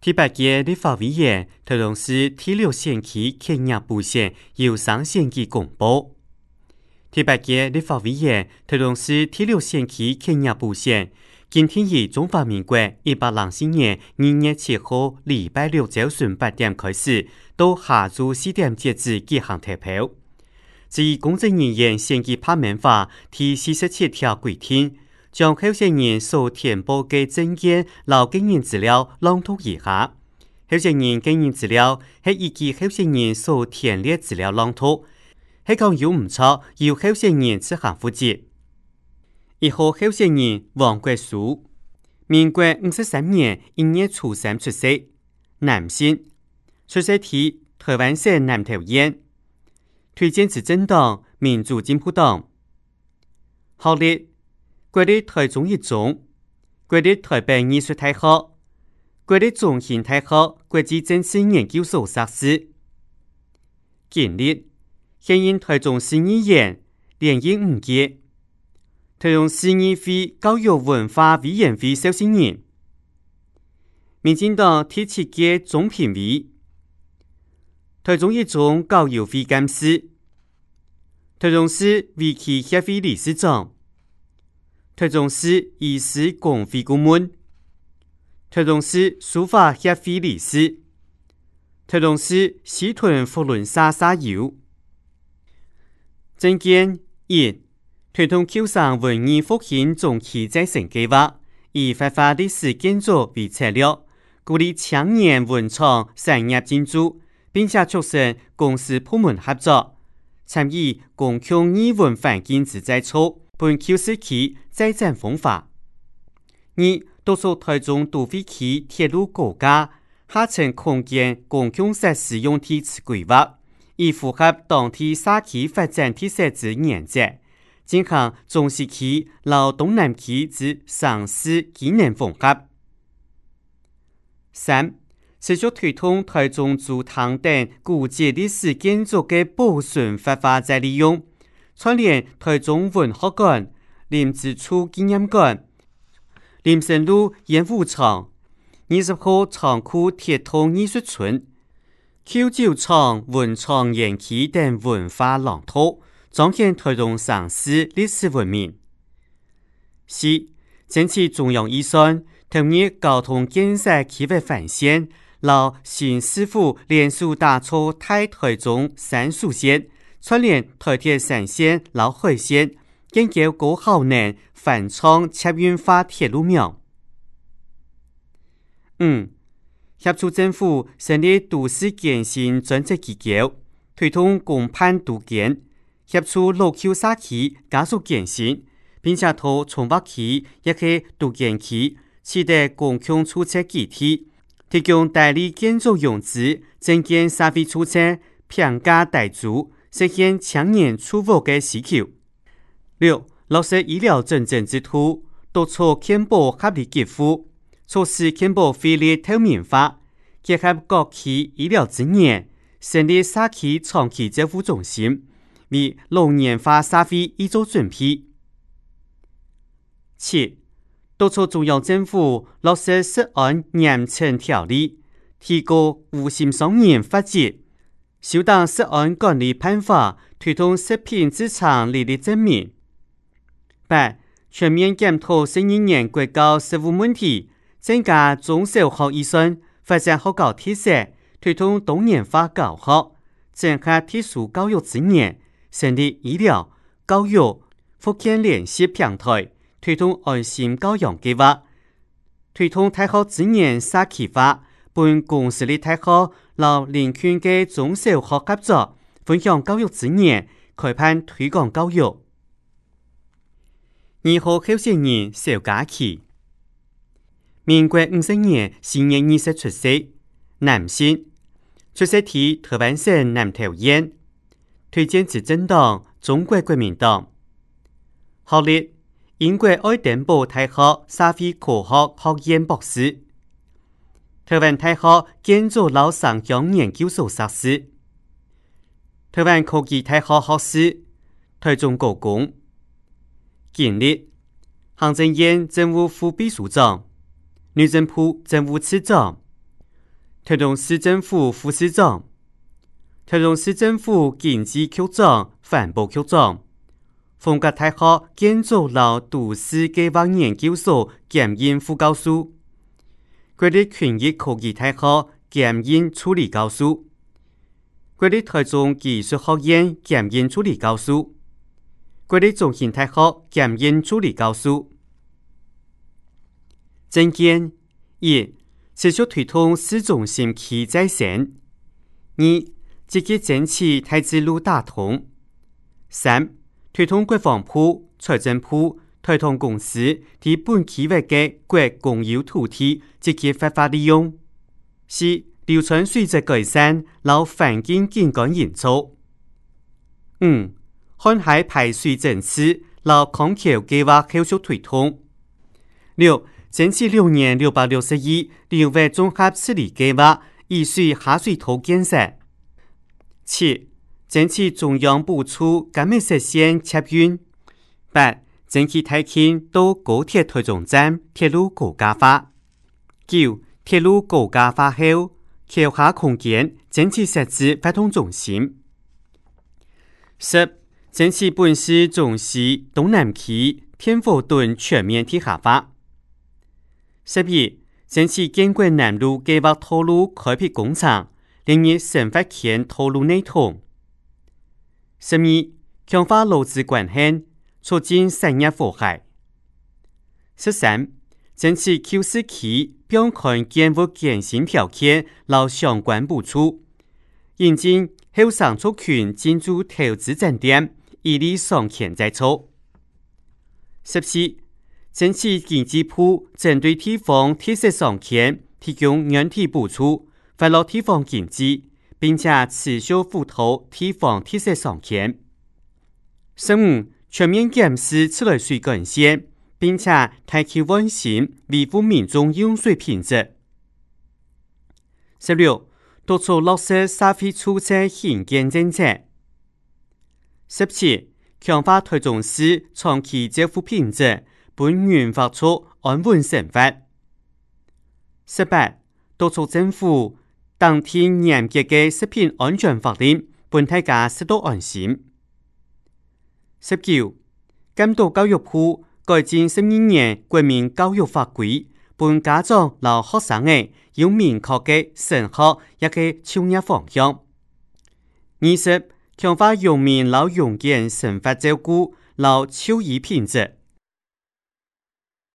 第8屆立法委員台中市第6選區客家部選由上選舉公布。第8屆立法委員台中市第6選區客家部選今天以中華民國104年2月7號禮拜六早上8點開始，到下晝4點截止舉行投票。至於公職人員選舉罷免法第47條規定，將候選人所填報嘅證件和個人資料朗讀一下。候選人個人資料係依據候選人所填列資料朗讀，係講有唔錯，由候選人自行負責。1號候選人王國書，民國53年1月初3出世，男性，出生於台灣省南投縣，推薦執政黨民主進步黨。學歷國立台中一中，國立台北藝術大學，國立中興大學國際政治研究所碩士。經歷現任台中市議員連任5屆，台中市議會教育文化委員會召集人，民進黨第7屆總評委，台中一中教育會監事，台中市圍棋協會理事長，台中市醫師公會顧問，台中市書法協會理事，台中市西屯福倫社社友。政見1，推動構想文藝復興中期再生計劃，以發揮歷史建築為策略，鼓勵青年文創產業進駐，並且促成公私部門合作，參與共享藝文環境之再造，本舊市區再展風華。2，督促台中都會區鐵路高架下層空間共享設施用地之規劃，以符合當地社區發展特色之原則，進行中西區和東南區之城市機能縫合。3，持續推動台中竹塘等古蹟歷史建築的保存發揮再利用，串聯台中文學館、林之初紀念館、林森路演武場、20號倉庫鐵通藝術村、舊酒廠文創園區等文化廊圖，彰顯台中城市歷史文明。4，爭取中央預算，投入交通建設企劃範線，勞新市府連續打造大台中3屬線，串聯台鐵3線、老海線，建構高效能繁暢客運化鐵路網。5，協助政府成立都市更新專責機構，推動公辦都更，協助老舊社區加速更新，並且到從北區亦係都更區取得公共註冊機體，提供代理建築用資，增建社會註冊，平價代租，實現青年出屋的需求。6，落實醫療準證制度，督促健保合理給付，促使健保費率透明化，結合各區醫療資源，成立社區長期照護中心，為老年化社會預做準備。7，督促中央政府落實食安嚴懲條例，提高無心商人法則，修訂食安管理辦法，推動食品資產履歷證明。8，全面檢討新一年國教實務問題，增加中小學預算，發展學校特色，推動多元化教學，整合特殊教育資源，成立醫療、教育、福建聯繫平台，推動安心教養計劃，推動大學資源社區化，本公私立大學和鄰近嘅中小學合作，分享教育資源，開辦推廣教育。2號候選人邵家萁，民國50年4月20出世，男性，出生於台灣省南投縣，推薦執政黨中國國民黨。學歷英國愛丁堡大學社會科學學院博士，台灣大學建築和商業研究所碩士，台灣科技大學學士，台中高工。經歷行政院政務副秘書長、內政部政務次長、 台中市政府副市长、台中市政府经济局长、环保局长、逢甲大学建筑和都市计划研究所兼任副教授、国立群益科技大学兼任助理教授、国立台中技术学院兼任助理教授、国立中兴大学兼任助理教授。政见一、持续推动市中心区再生；二、积极争取台之路打通；三、推动国防部、财政部、台通公司在本区域的国公有土地积极合法利用；四、流川水质改善，让环境景观营造；五、看海排水政策，让康橋計劃後續推動；六、爭取6年660億流域綜合治理計劃雨水下水道建設；七、爭取中央補助甘美實現捷運；八、爭取台輕到高鐵台中站鐵路高架化；九、鐵路高架化後橋下空間爭取設置活動中心；十、爭取本市中西東南區天火墩全面地下化；11、爭取建國南路計劃道路開闢工廠，連日生發權道路內通；12、強化勞資關係，促進產業和諧；13、爭取舊市區標刊建物更新條件，勞相關補助，引進後生族群進駐投資站點，以利雙權在操；14、爭取經濟部針對地方特色商圈提供軟體補助，發展地方經濟，並且持續輔導地方特色商圈。15、全面檢視自來水管線，並且提起溫馨維護民眾用水品質。16、督促落實社會住宅興建政策。17、強化台中市長期照護品質，本源發出安穩生活。18、督促政府當天嚴格嘅食品安全法令，本大家適度安心。19、監督教育部改進12年國民教育法規，本家長和學生嘅有明確嘅升學一個就業方向。20、強化用民和用健生活照顧和就醫品質。